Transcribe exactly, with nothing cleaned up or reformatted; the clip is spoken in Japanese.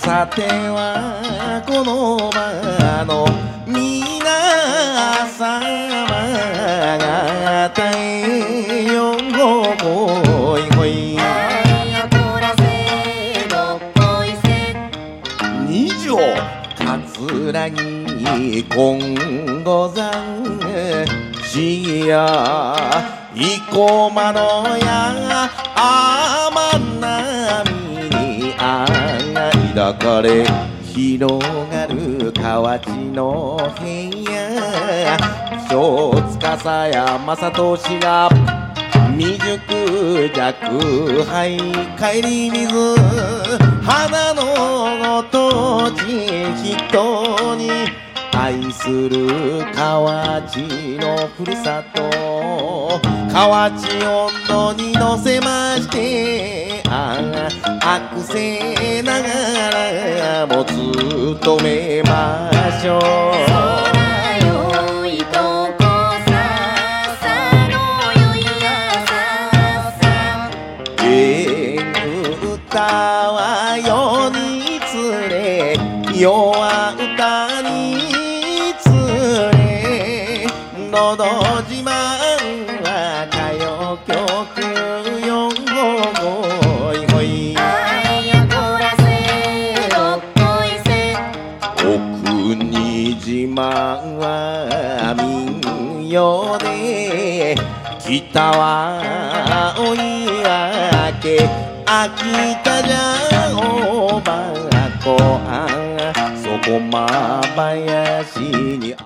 さてはこの場の皆様方へよごいほい。二条桂木金剛山しや生駒のや天波にあがい抱かれ広がる河内の平野。小司や正俊が未熟弱敗帰り水花のごとち人に愛する河内のふるさと。河内温度に乗せましてあ悪せながらも務めましょう。歌は世につれ世は歌につれのど自慢は歌謡曲よごいほい。お国自慢は民謡で北は追い分け秋田じゃおばこあそこま林に